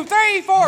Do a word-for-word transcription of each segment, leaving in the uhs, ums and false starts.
Three, four.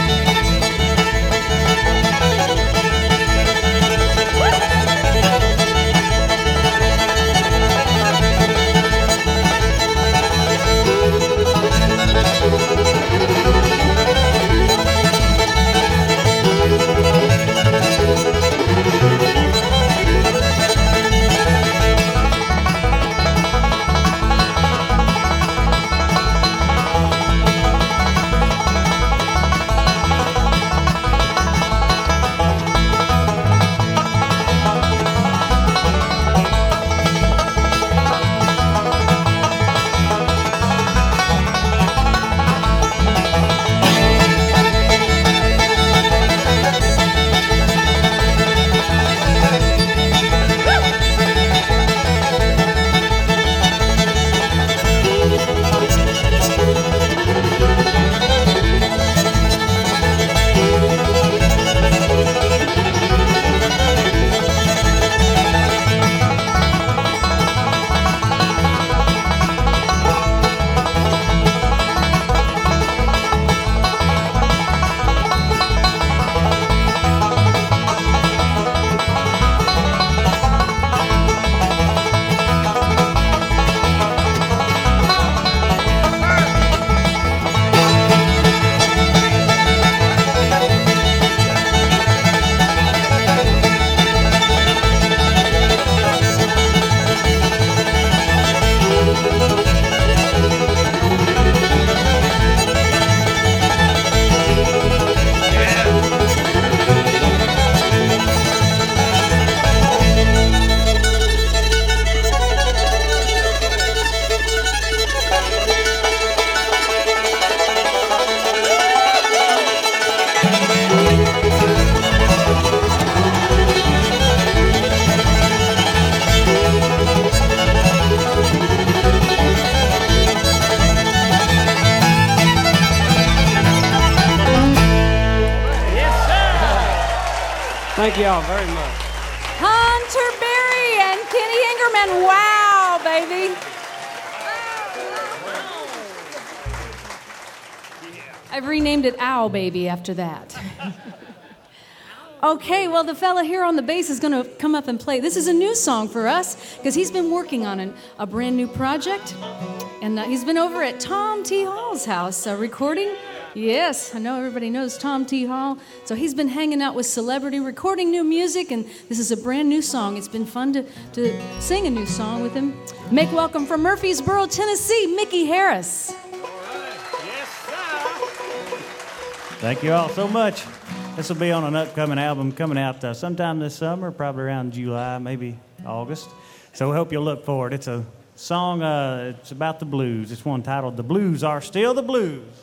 Thank you all very much. Hunter Berry and Kenny Ingerman. Wow, baby. I've renamed it Ow Baby after that. Okay, well, the fella here on the bass is going to come up and play. This is a new song for us because he's been working on an, a brand new project. And uh, he's been over at Tom T. Hall's house uh, recording. Yes, I know everybody knows Tom T. Hall. So he's been hanging out with celebrity, recording new music, and this is a brand new song. It's been fun to, to sing a new song with him. Make welcome from Murfreesboro, Tennessee, Mickey Harris. All right. Yes, sir. Thank you all so much. This will be on an upcoming album coming out uh, sometime this summer, probably around July, maybe August. So we hope you'll look for it. It's a song, uh, it's about the blues. It's one titled The Blues Are Still the Blues.